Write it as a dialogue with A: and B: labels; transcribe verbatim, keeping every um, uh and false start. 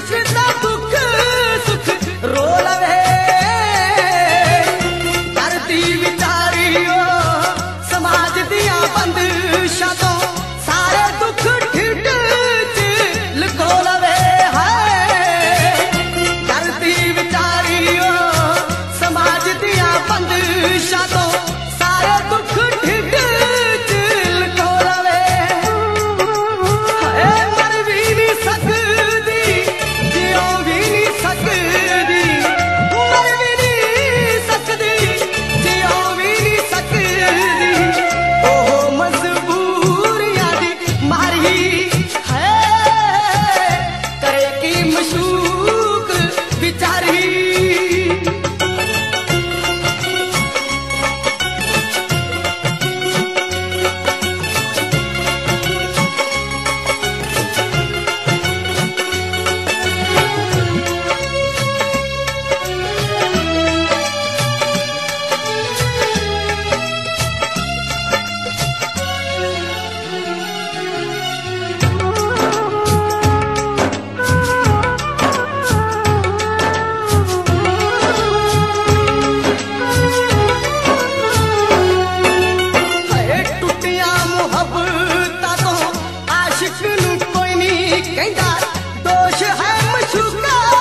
A: आशिक दा दुख सुख रो लवे करती विचारियो समाज दिया बंदिशां तो सारे दुख ढिड च लुको लवे है करती विचारियो समाज दिया बंदिशां तो सारे दुख ढिड च लुको लवे है मर भी नहीं सकदी जियो भी नहीं सकदी मर भी नहीं सकदी जियो भी नहीं सकदी ओहो मजबूरियां दी मारी है करे की मशूक बिचारी आशिक नू कोई नहीं कहता दोष है मशूका